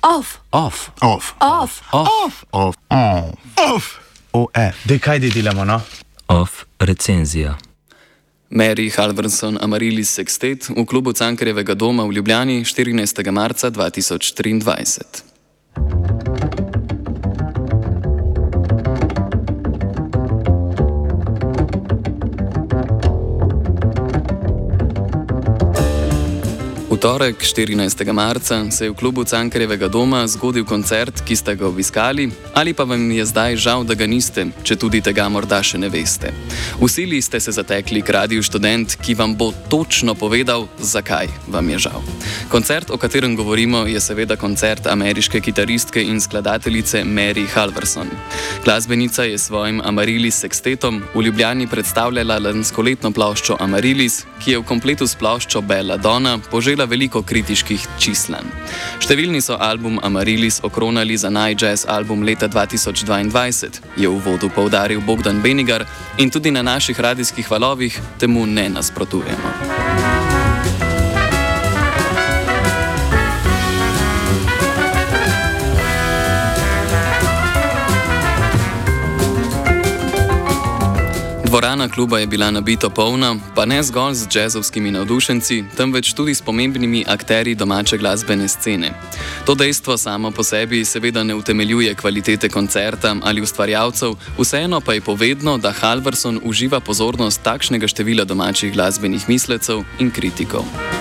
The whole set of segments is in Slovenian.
Off. Off. Off. Off. Off. Off. Off. O-E. Dej, kaj delamo, no? Off recenzija. Mary Halverson Amaryllis Sextet v klubu Cankarjevega doma v Ljubljani 14. marca 2023. V torek, 14. marca, se je v klubu Cankarjevega doma zgodil koncert, ki ste ga obiskali, ali pa vam je zdaj žal, da ga niste, če tudi tega morda še ne veste. V sili ste se zatekli k Radiu Študent, ki vam bo točno povedal, zakaj vam je žal. Koncert, o katerem govorimo, je seveda koncert ameriške kitaristke in skladateljice Mary Halverson. Glasbenica je s svojim Amaryllis Sextetom v Ljubljani predstavljala lanskoletno ploščo Amaryllis, ki je v kompletu s ploščo Bella Donna požela veliko kritiških čislanj. Številni so album Amaryllis okronali za naj-jazz album leta 2022, je v uvodu poudaril Bogdan Benigar in tudi na naših radijskih valovih temu ne nasprotujemo. Dvorana kluba je bila nabito polna, pa ne zgolj z džezovskimi navdušenci, temveč tudi s pomembnimi akterji domače glasbene scene. To dejstvo samo po sebi seveda ne utemeljuje kvalitete koncerta ali ustvarjalcev, vseeno pa je povedno, da Halverson uživa pozornost takšnega števila domačih glasbenih mislecev in kritikov.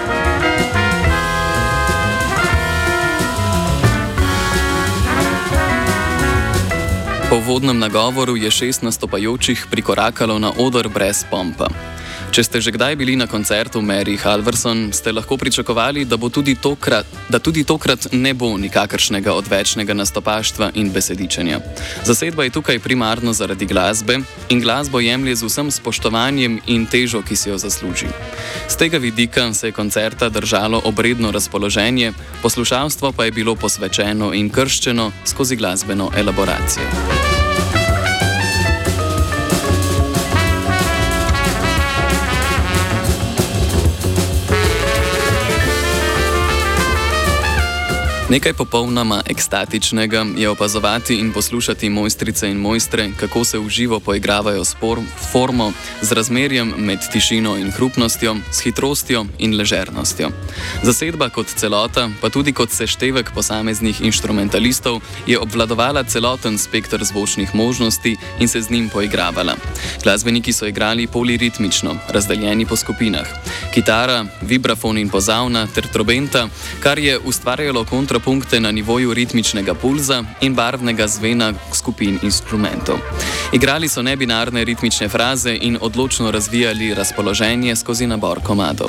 Po uvodnem nagovoru je 6 nastopajočih prikorakalo na oder brez pompa. Če ste že kdaj bili na koncertu Mary Halverson, ste lahko pričakovali, da tudi tokrat ne bo nikakršnega odvečnega nastopaštva in besedičenja. Zasedba je tukaj primarno zaradi glasbe in glasbo jemlje z vsem spoštovanjem in težo, ki si jo zasluži. Z tega vidika se je koncerta držalo obredno razpoloženje, poslušalstvo pa je bilo posvečeno in krščeno skozi glasbeno elaboracijo. Nekaj popolnoma ekstatičnega je opazovati in poslušati mojstrice in mojstre, kako se v živo poigravajo s formo, z razmerjem med tišino in hrupnostjo, s hitrostjo in ležernostjo. Zasedba kot celota, pa tudi kot seštevek posameznih inštrumentalistov, je obvladovala celoten spekter zvočnih možnosti in se z njim poigravala. Glasbeniki so igrali poliritmično, razdeljeni po skupinah. Kitara, vibrafon in pozavna ter trobenta, kar je ustvarjalo kontrapunkte na nivoju ritmičnega pulza in barvnega zvena skupin instrumentov. Igrali so nebinarne ritmične fraze in odločno razvijali razpoloženje skozi nabor komadov.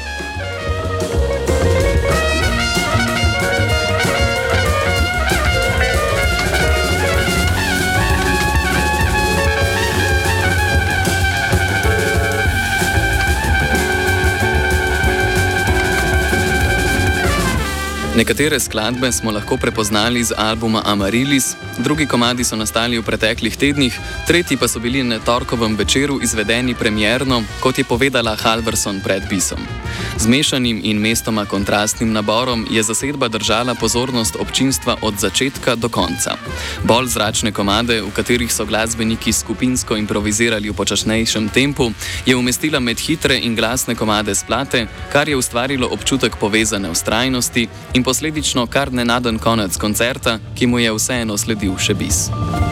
Nekatere skladbe smo lahko prepoznali z albuma Amaryllis, drugi komadi so nastali v preteklih tednih, tretji pa so bili na torkovem večeru izvedeni premierno, kot je povedala Halverson pred bisom. Z mešanim in mestoma kontrastnim naborom je zasedba držala pozornost občinstva od začetka do konca. Bolj zračne komade, v katerih so glasbeniki skupinsko improvizirali v počasnejšem tempu, je umestila med hitre in glasne komade s plate, kar je ustvarilo občutek povezane vztrajnosti in posledično kar nenaden konec koncerta, ki mu je vseeno sledil še bis.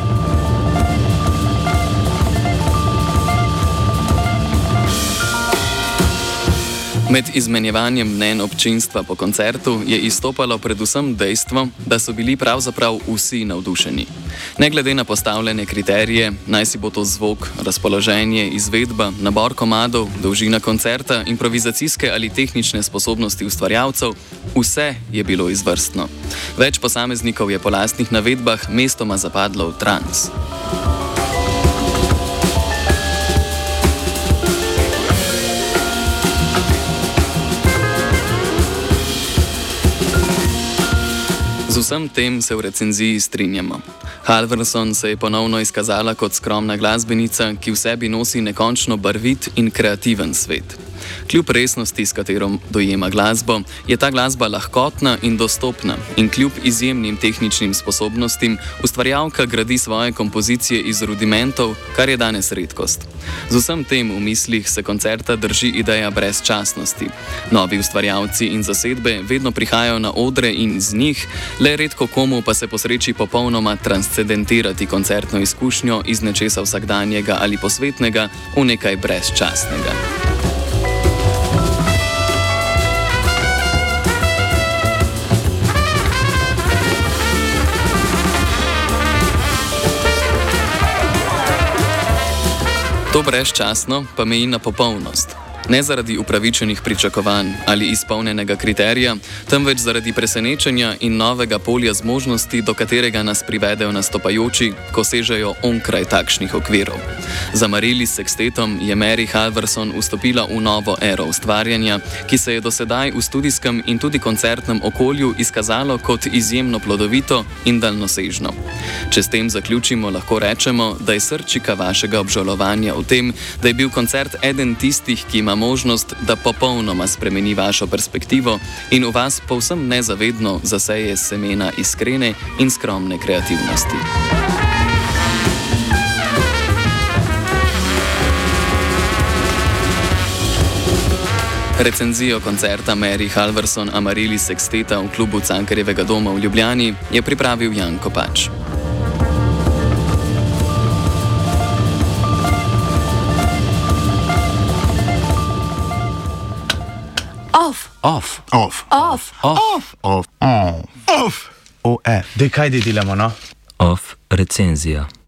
Med izmenjevanjem mnenj občinstva po koncertu je izstopalo predvsem dejstvo, da so bili pravzaprav vsi navdušeni. Ne glede na postavljene kriterije, naj si bo to zvok, razpoloženje, izvedba, nabor komadov, dolžina koncerta, improvizacijske ali tehnične sposobnosti ustvarjalcev, vse je bilo izvrstno. Več posameznikov je po lastnih navedbah mestoma zapadlo v trans. Z vsem tem se v recenziji strinjamo. Halverson se je ponovno izkazala kot skromna glasbenica, ki v sebi nosi nekončno barvit in kreativen svet. Kljub resnosti, s katero dojema glasbo, je ta glasba lahkotna in dostopna in kljub izjemnim tehničnim sposobnostim ustvarjalka gradi svoje kompozicije iz rudimentov, kar je danes redkost. Z vsem tem v mislih se koncerta drži ideja brezčasnosti. Novi ustvarjalci in zasedbe vedno prihajajo na odre in z njih, le redko komu pa se posreči popolnoma transcendentirati koncertno izkušnjo iz nečesa vsakdanjega ali posvetnega v nekaj brezčasnega. To brezčasno pa meji na popolnost. Ne zaradi upravičenih pričakovanj ali izpolnjenega kriterija, temveč zaradi presenečenja in novega polja zmožnosti, do katerega nas privedejo nastopajoči, ko sežejo onkraj takšnih okvirov. Za Amaryllis Sextetom je Mary Halvorson vstopila v novo ero ustvarjanja, ki se je do sedaj v studijskem in tudi koncertnem okolju izkazalo kot izjemno plodovito in daljnosežno. Če s tem zaključimo, lahko rečemo, da je srčika vašega obžalovanja v tem, da je bil koncert eden tistih, ki ima možnost, da popolnoma spremeni vašo perspektivo in v vas povsem nezavedno zaseje semena iskrene in skromne kreativnosti. Recenzijo koncerta Mary Halvorson Amaryllis Sexteta v klubu Cankarjevega doma v Ljubljani je pripravil Jan Kopač. Off. Off. Off. Off. O, kaj delamo, no? Off recenzija.